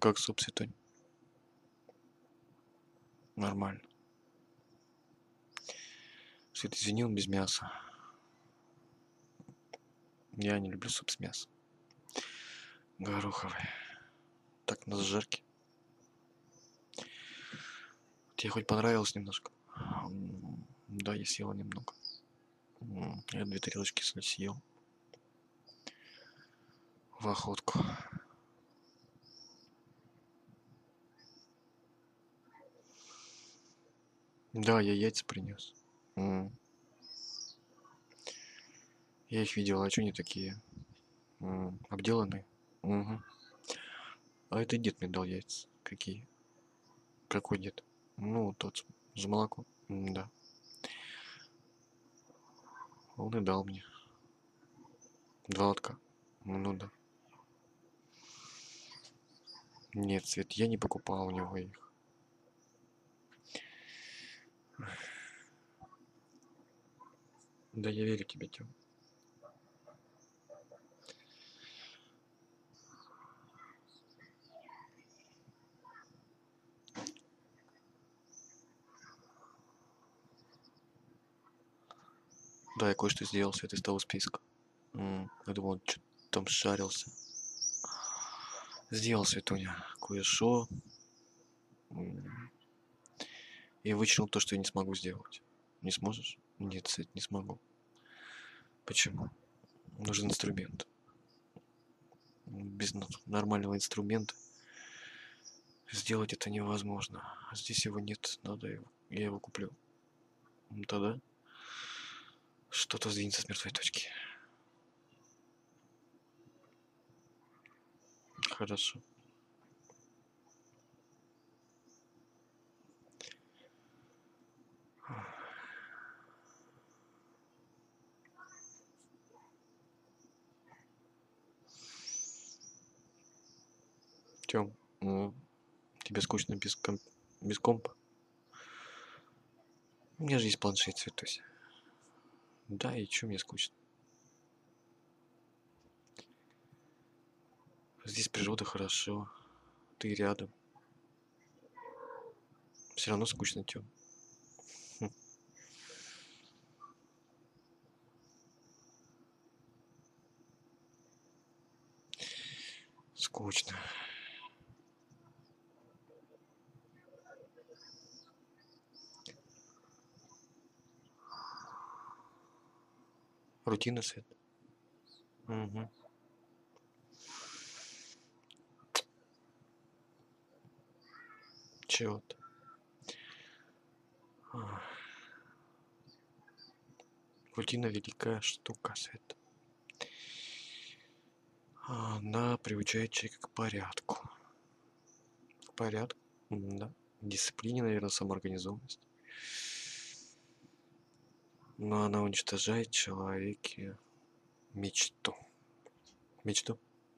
как суп, Светунь? Нормально. Свет, извини, он без мяса. Я не люблю суп с мясом. Гороховый. Так, на зажарке. Тебе хоть понравилось немножко? Да, я съела немного. Я 2 тарелочки соли съел. В охотку. Да, я яйца принес. Я их видел, а что они такие? Обделанные? Угу. А это дед мне дал яйца. Какие? Какой дед? Ну, тот за молоко. Да. Он и дал мне. 2 лотка. Ну да. Нет, Свет, я не покупал у него их. Да, я верю тебе, Тём. Да, я кое-что сделал, Свет, из того списка. Я думал, он что там шарился. Сделал, Светуня, кое-что. И вычеркнул то, что я не смогу сделать. Не сможешь? Нет, Свет, не смогу. Почему? Нужен инструмент. Без нормального инструмента сделать это невозможно. А здесь его нет, надо его. Я его куплю. Тогда что-то сдвинется с мертвой точки. Хорошо. Тём, тебе скучно без компа? У меня же есть планшет, Светусь. Да, и чё мне скучно? Здесь природа хорошо. Ты рядом. Все равно скучно, Тём. Скучно. Рутина, Свет? Угу. Чего-то. Рутина великая штука, Свет. Она приучает человека к порядку. К порядку? Да. Дисциплине, наверное, самоорганизованность. Но она уничтожает в человеке мечту. Мечту?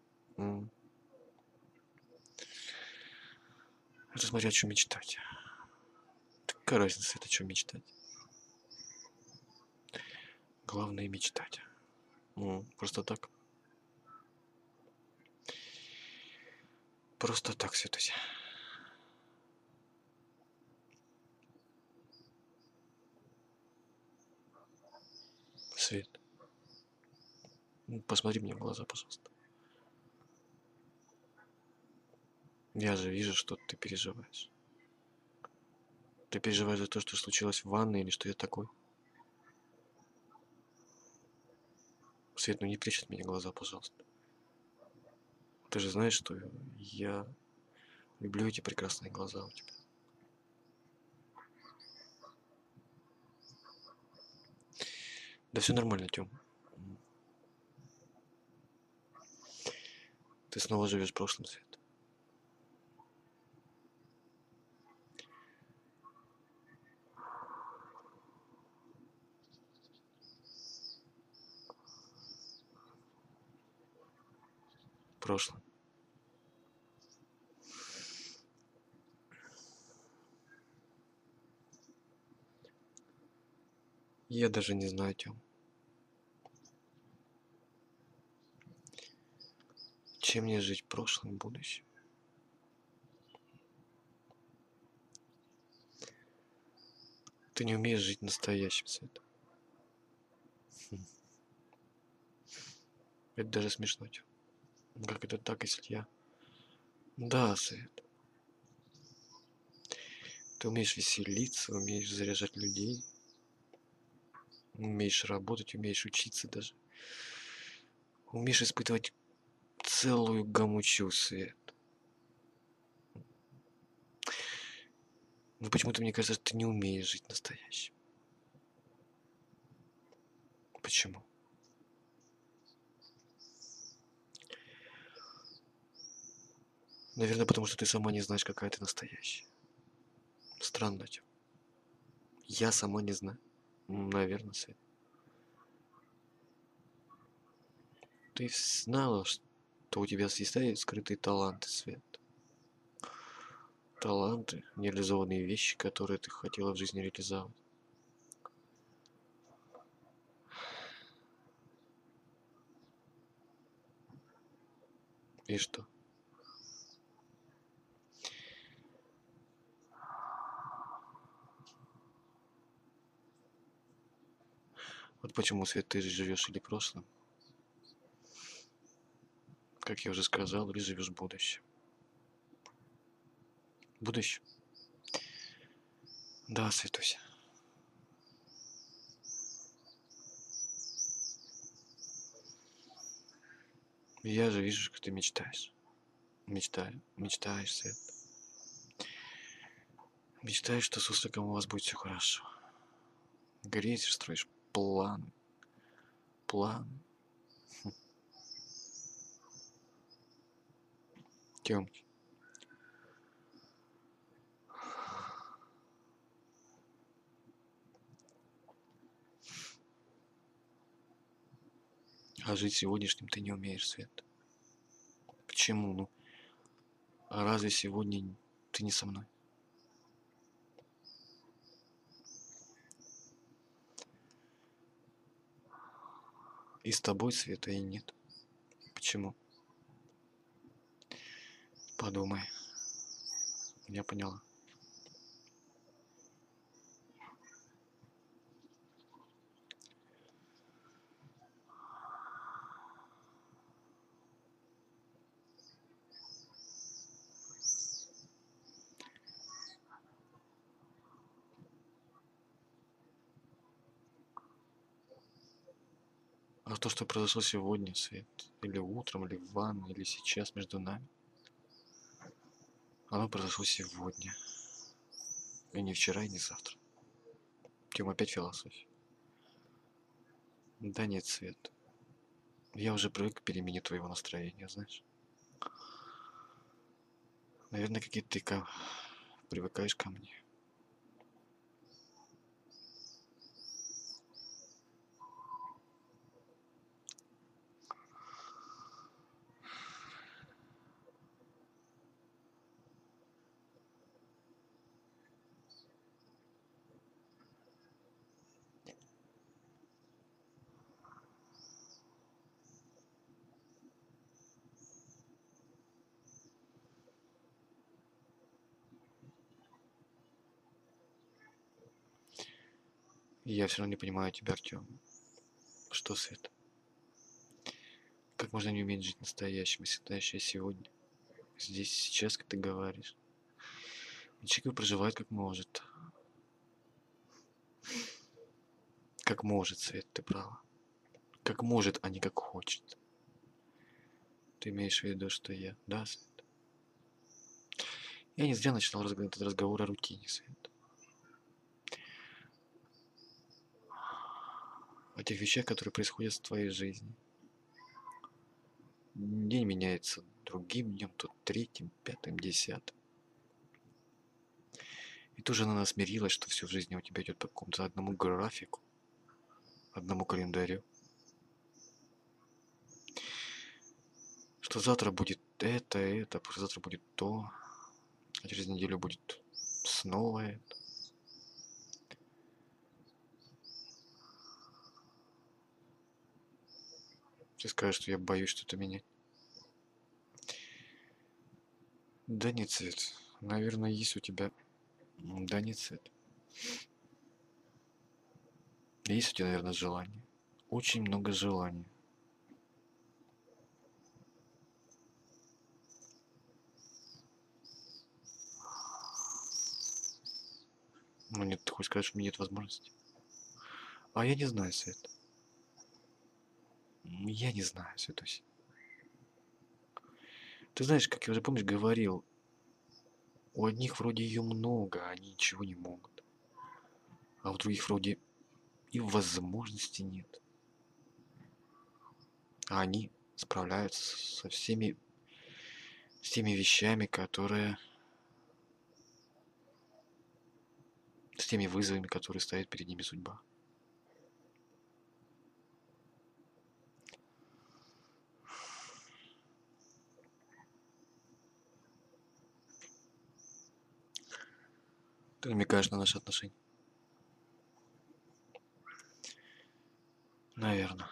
Это смотря о чем мечтать. Какая разница, это о чем мечтать? Главное мечтать. Просто так. Просто так, Светусь. Свет, посмотри мне в глаза, пожалуйста. Я же вижу, что ты переживаешь. Ты переживаешь за то, что случилось в ванной или что я такой? Свет, ну не прячь от меня глаза, пожалуйста. Ты же знаешь, что я люблю эти прекрасные глаза у тебя. Да все нормально, Тём. Ты снова живешь прошлым, Свет. Прошлым. Я даже не знаю, Тём. Чем мне жить в прошлом и будущем? Ты не умеешь жить настоящим, Свет. Это даже смешно, тё. Как это так, если я... Да, Свет. Ты умеешь веселиться, умеешь заряжать людей, умеешь работать, умеешь учиться даже. Умеешь испытывать целую гамму чувств, Свет. Но почему-то мне кажется, что ты не умеешь жить настоящим. Почему? Наверное, потому что ты сама не знаешь, какая ты настоящая. Странно, тё. Я сама не знаю. Наверное, Свет. Ты знала, что у тебя есть скрытые таланты, Свет. Таланты, нереализованные вещи, которые ты хотела в жизни реализовать. И что? Вот почему, Свет, ты живешь или прошлым, как я уже сказал, или живешь будущим. Будущем? Да, Светуся. Я же вижу, как ты мечтаешь. Мечтаешь, Свет. Мечтаешь, что с Осликом у вас будет все хорошо. Грезишь, строишь планы. План. Тёмыч, а жить сегодняшним ты не умеешь, Свет. Почему? Ну, а разве сегодня ты не со мной? И с тобой, Света, и нет. Почему? Подумай. Я поняла. А то, что произошло сегодня, Свет, или утром, или в ванной, или сейчас между нами, оно произошло сегодня. И не вчера, и не завтра. Тем опять философия. Да нет, Свет. Я уже привык к перемене твоего настроения, знаешь. Наверное, какие-то ты привыкаешь ко мне. И я все равно не понимаю тебя, Артем. Что, Свет? Как можно не уметь жить настоящим, если настоящее сегодня? Здесь, сейчас, как ты говоришь. И человек проживает как может. Как может, Свет, ты права. Как может, а не как хочет. Ты имеешь в виду, что я? Да, Свет? Я не зря начинал этот разговор о рутине, Свет. О тех вещах, которые происходят в твоей жизни. День меняется другим днем, то третьим, пятым, десятым. И тоже она смирилась, что все в жизни у тебя идет по какому-то одному графику, одному календарю. Что завтра будет это, послезавтра будет то, а через неделю будет снова это. Ты скажешь, что я боюсь что-то менять. Да нет, Свет. Наверное, есть у тебя... Да нет, Свет. Есть у тебя, наверное, желание. Очень много желания. Ну нет, ты хочешь сказать, что у меня нет возможности? А я не знаю, Свет. Я не знаю, Светусь. Ты знаешь, как я уже, помнишь, говорил, у одних вроде ее много, а они ничего не могут. А у других вроде и возможности нет. А они справляются с теми вещами, которые, с теми вызовами, которые ставит перед ними судьба. Ты намекаешь на наши отношения? Наверное.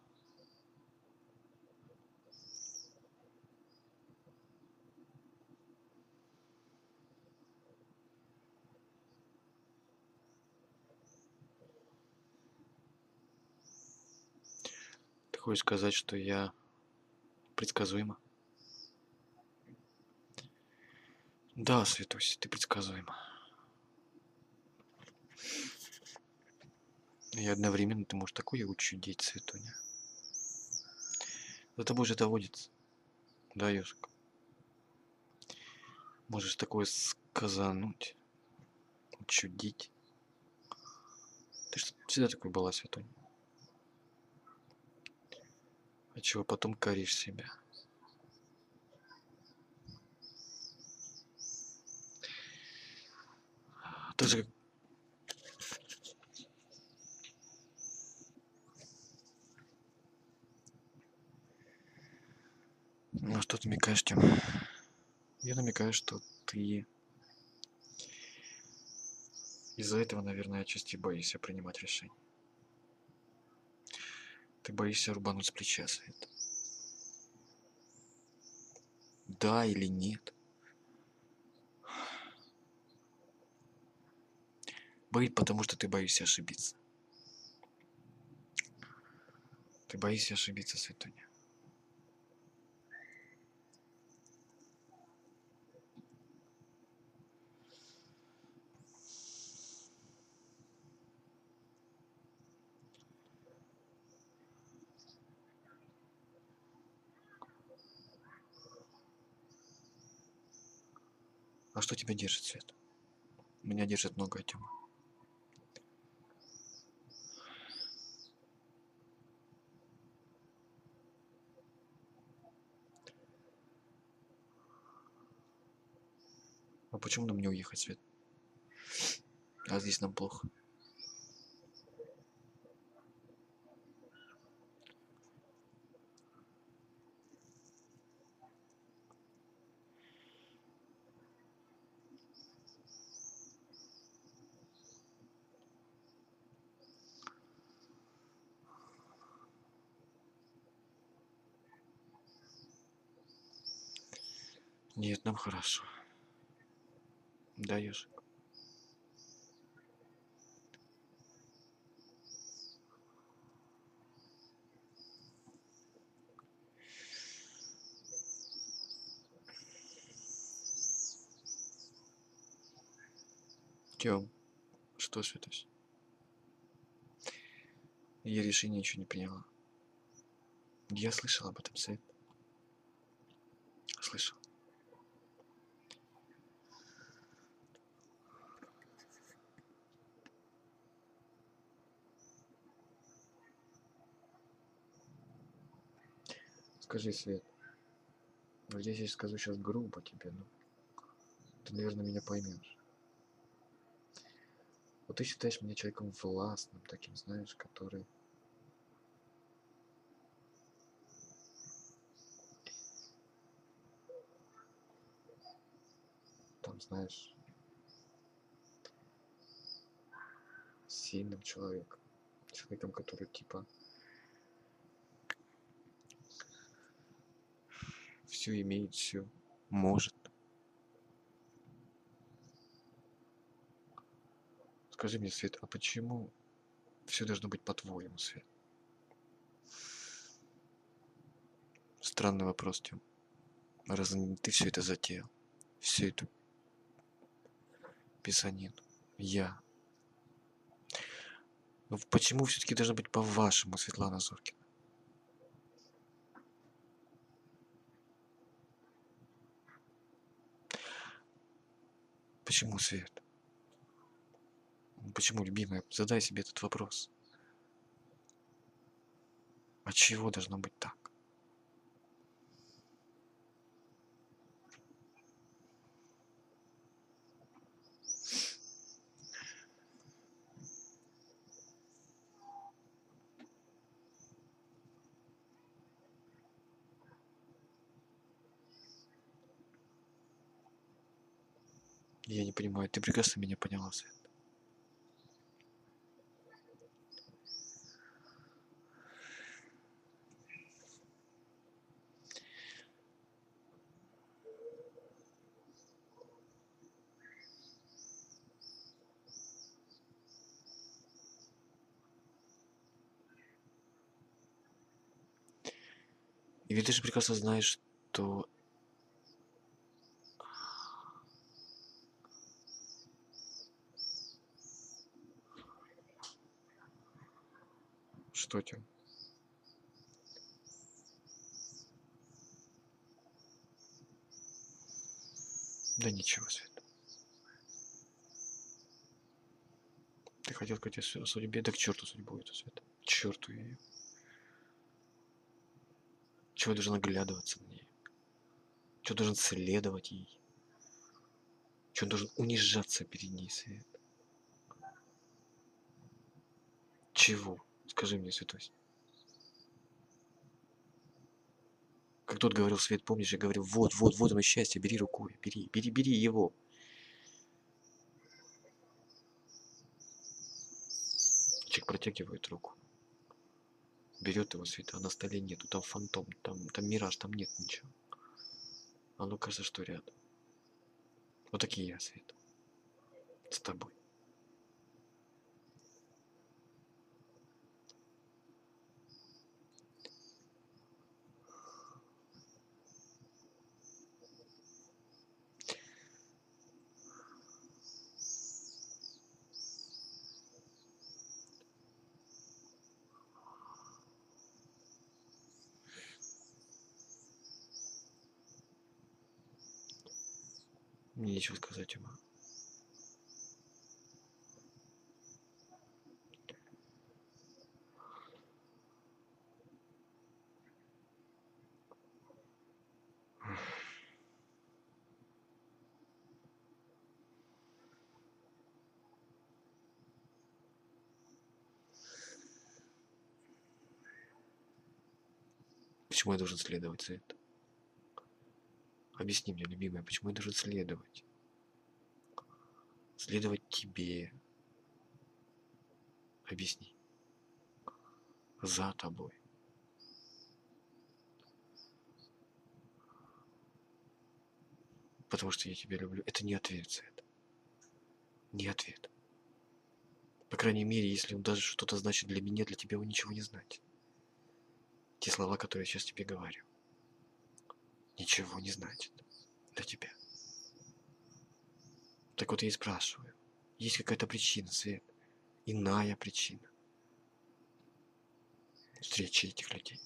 Ты хочешь сказать, что я предсказуема? Да, Светусь, ты предсказуема. И одновременно ты можешь такое учудить, Светуня. За тобой же это водится. Да, ёжик? Можешь такое сказануть, учудить. Ты что всегда такой была, Светунь. А чего потом коришь себя? Так же, как... Ну, что ты намекаешь, Тём? Я намекаю, что ты из-за этого, наверное, отчасти боишься принимать решения. Ты боишься рубануть с плеча, Свет. Да или нет? Боит, потому что ты боишься ошибиться. Ты боишься ошибиться, Светуня. А что тебя держит, Свет? Меня держит много, Тёма. А почему нам не уехать, Свет? А здесь нам плохо. Нет, нам хорошо. Да, ёжик? Тём, что, Светусь? Я решение еще не приняла. Я слышал об этом, Свет. Слышал. Скажи, Свет, вот я здесь скажу сейчас грубо тебе, но ты, наверное, меня поймешь. Вот ты считаешь меня человеком властным, таким, знаешь, который, там, знаешь, сильным человеком. Человеком, который, типа, все имеет, все может. Скажи мне, Свет, а почему Все должно быть по-твоему, Свет. Странный вопрос, Тём. Разве не ты все это затеял? Всю эту писанину. Я. Ну почему все-таки должно быть по-вашему, Светлана Зоркина? Почему, Свет? Почему, любимая? Задай себе этот вопрос. А чего должно быть так? Я не понимаю, ты прекрасно меня поняла, Свет. И ведь ты же прекрасно знаешь, что... Что, Тём? Да ничего, Свет. Ты хотел сказать о судьбе, да к черту судьбу эту, Свет. К черту ее. Чего я должен оглядываться на ней? Чего должен следовать ей? Чего должен унижаться перед ней, Свет? Чего? Скажи мне, Святость. Как тот говорил, Свет, помнишь, я говорил, вот, вот, вот оно счастье, бери рукой, бери, бери, бери его. Человек протягивает руку, берет его, Свет, а на столе нету, там фантом, там мираж, там нет ничего. А ну кажется, что рядом. Вот такие я, Свет, с тобой. Мне нечего сказать, Ума. Почему я должен следовать, Свет? Объясни мне, любимая, почему я должен следовать? Следовать тебе. Объясни. За тобой. Потому что я тебя люблю. Это не ответ, Свет. Не ответ. По крайней мере, если он даже что-то значит для меня, для тебя он ничего не значит. Те слова, которые я сейчас тебе говорю, ничего не значит для тебя. Так вот я и спрашиваю. Есть какая-то причина, Свет? Иная причина встречи этих людей.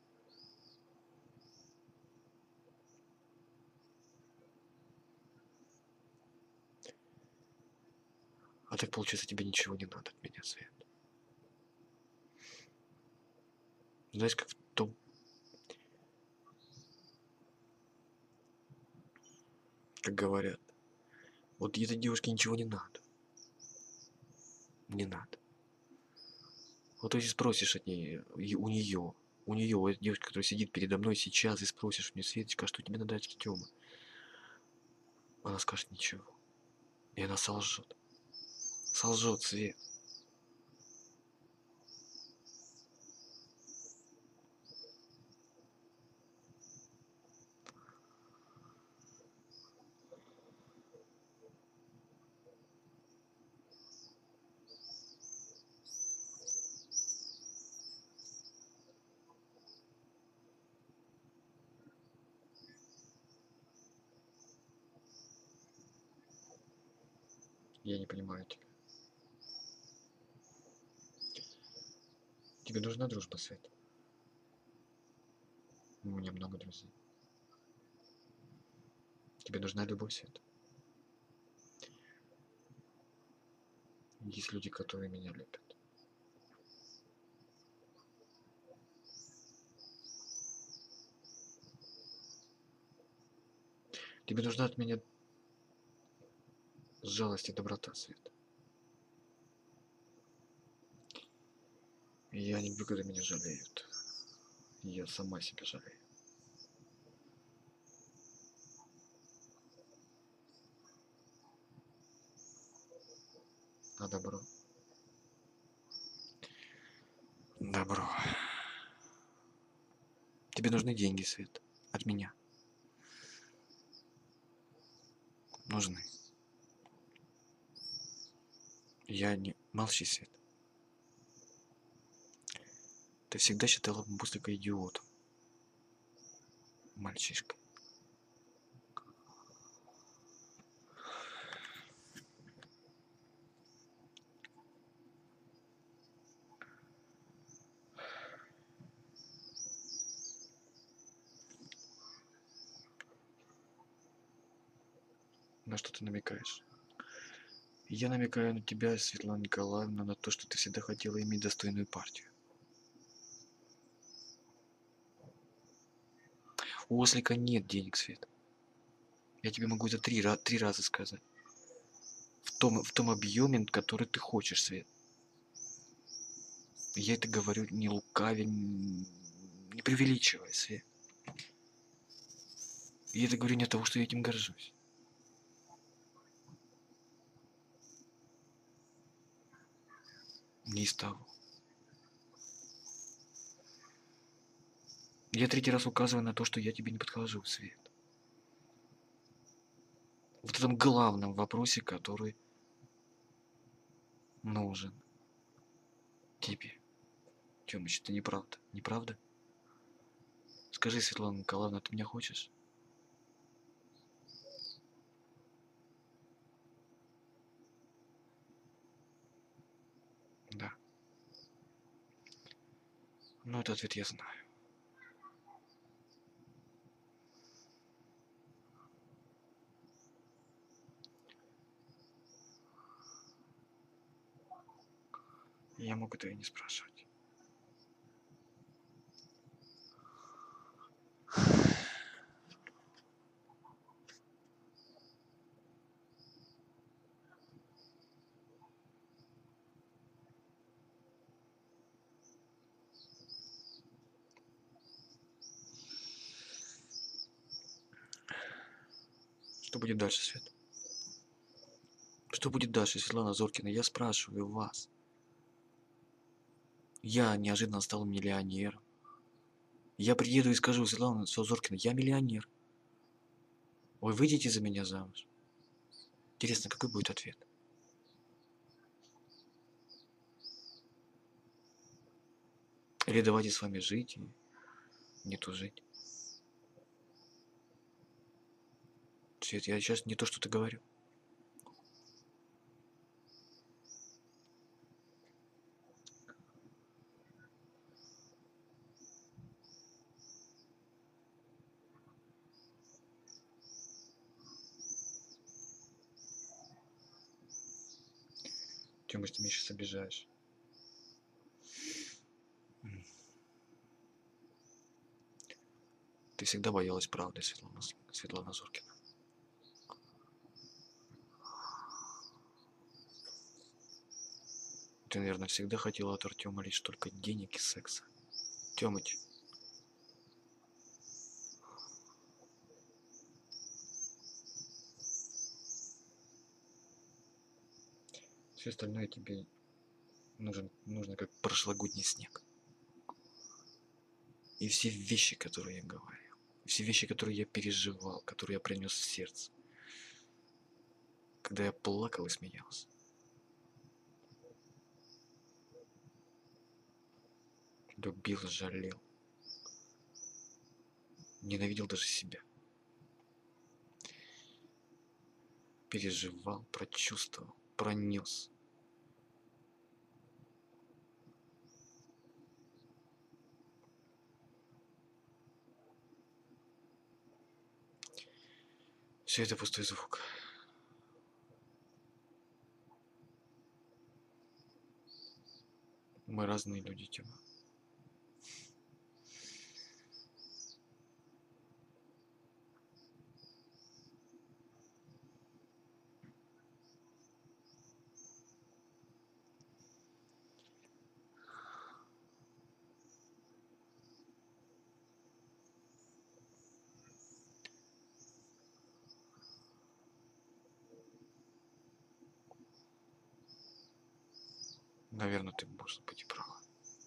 А так получается, тебе ничего не надо от меня, Свет. Знаешь, как в том, как говорят, вот этой девушке ничего не надо. Не надо. Вот если спросишь от нее, у нее, у этой девушки, которая сидит передо мной сейчас, и спросишь у нее, Светочка, а что тебе надо от Тёмы? Она скажет ничего. И она солжет. Солжет, Свет. Я не понимаю тебя. Тебе нужна дружба, Свет? У меня много друзей. Тебе нужна любовь, Свет? Есть люди, которые меня любят. Тебе нужна от меня жалость и доброта, Свет. Я не люблю, когда меня жалеют. Я сама себя жалею. А добро? Добро. Тебе нужны деньги, Свет. От меня. Нужны. Я не... Молчи, Свет. Ты всегда считала Буслика идиотом. Мальчишка. На что ты намекаешь? Я намекаю на тебя, Светлана Николаевна, на то, что ты всегда хотела иметь достойную партию. У ослика нет денег, Свет. Я тебе могу это три раза сказать. В том объеме, который ты хочешь, Свет. Я это говорю не лукавя, не преувеличивая, Свет. Я это говорю не от того, что я этим горжусь. Не из того. Я третий раз указываю на то, что я тебе не подхожу, Свет. В этом главном вопросе, который нужен тебе. Тёмыч, это неправда. Неправда? Скажи, Светлана Николаевна, ты меня хочешь? Да. Ну, этот ответ я знаю. Я мог этого и не спрашивать. Что будет дальше, Свет? Что будет дальше, Светлана Зоркина? Я спрашиваю вас. Я неожиданно стал миллионером. Я приеду и скажу, Светлана Зоркина, я миллионер. Вы выйдете за меня замуж? Интересно, какой будет ответ? Или давайте с вами жить и не тужить? Свет, я сейчас не то что-то говорю. Тёмыч, ты меня сейчас обижаешь. Ты всегда боялась правды, Светлана Зоркина. Ты, наверное, всегда хотела от Артема лишь только денег и секса. Тёмыч, все остальное тебе нужно как прошлогодний снег. И все вещи, которые я говорил, все вещи, которые я переживал, которые я принес в сердце, когда я плакал и смеялся. Любил, жалел. Ненавидел даже себя. Переживал, прочувствовал. пронес. Все это пустой звук. Мы разные люди, Тёма. Наверное, ты можешь быть и права.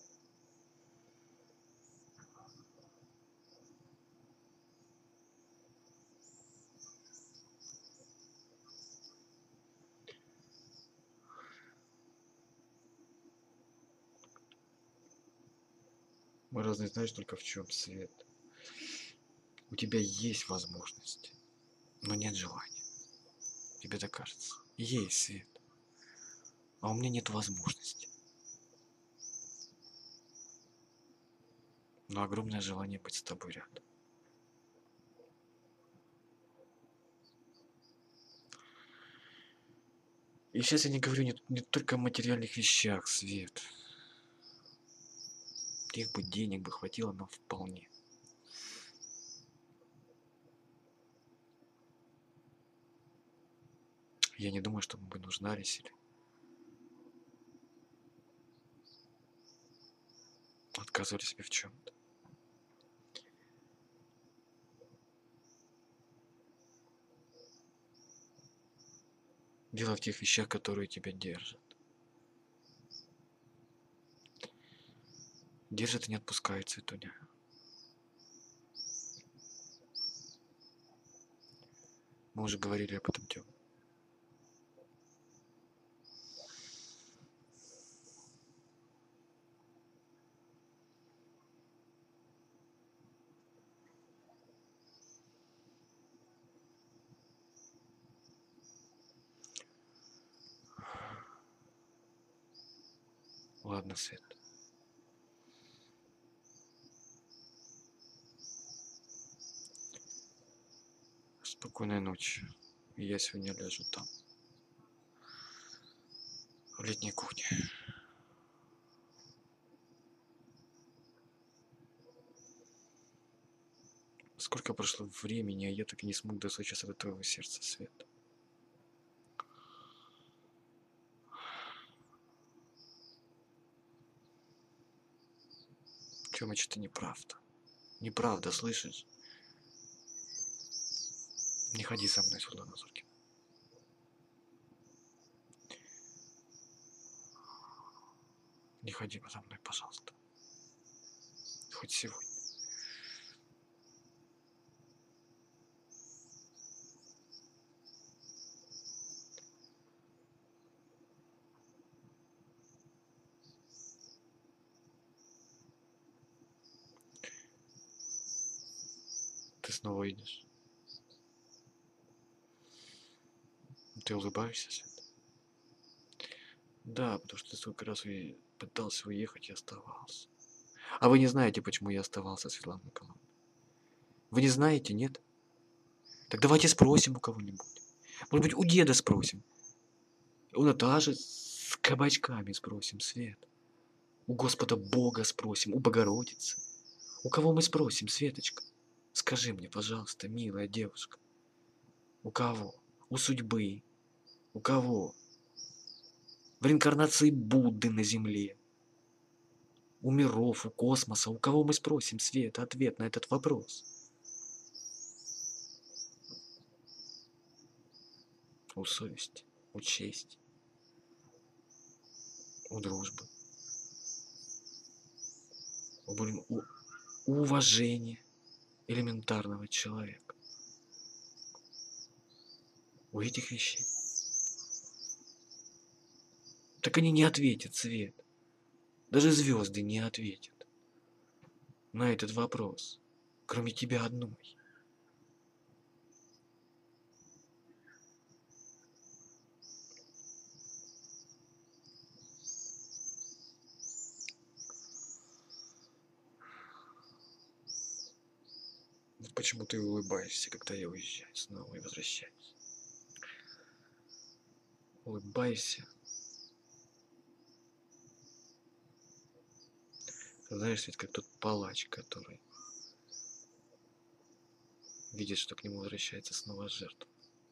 Мы разные, знаешь, только в чем, Свет. У тебя есть возможность, но нет желания. Тебе так кажется. Есть, Свет. А у меня нет возможности. Но огромное желание быть с тобой рядом. И сейчас я не говорю не только о материальных вещах, Свет. Их бы денег бы хватило нам вполне. Я не думаю, что мы бы нуждались или отказывали себе в чем-то. Дело в тех вещах, которые тебя держат. Держит и не отпускает, Светуня. Мы уже говорили об этом, Тём. Ладно, Свет. Спокойной ночи. И я сегодня лежу там, в летней кухне. Сколько прошло времени, а я так и не смог дослышаться до твоего сердца, Свет. Тёмыч, это неправда. Неправда, слышишь? Не ходи со мной сюда, Назаркин. Не ходи за мной, пожалуйста. Хоть сегодня. Ты снова идешь. Ты улыбаешься, Свет? Да, потому что ты столько раз пытался уехать и оставался. А вы не знаете, почему я оставался, Светлана Николаевна? Вы не знаете, нет? Так давайте спросим у кого-нибудь. Может быть, у деда спросим. У Наташи с кабачками спросим, Свет. У Господа Бога спросим, у Богородицы. У кого мы спросим, Светочка? Скажи мне, пожалуйста, милая девушка. У кого? У судьбы. У кого? В реинкарнации Будды на земле. У миров, у космоса. У кого мы спросим, Свет, ответ на этот вопрос? У совести, у чести, у дружбы, у уважения элементарного человека. У этих вещей. Так они не ответят, Свет. Даже звезды не ответят на этот вопрос, кроме тебя одной. Вот почему ты улыбаешься, когда я уезжаю снова и возвращаюсь. Улыбайся. Знаешь, ведь как тот палач, который видит, что к нему возвращается снова жертва.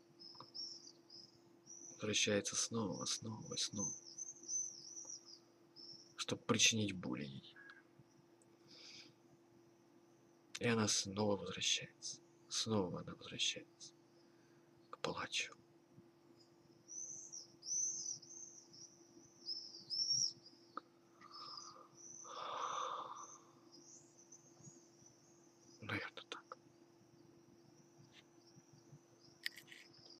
Возвращается снова, снова и снова. Чтобы причинить боль ей. И она снова возвращается. Снова она возвращается к палачу.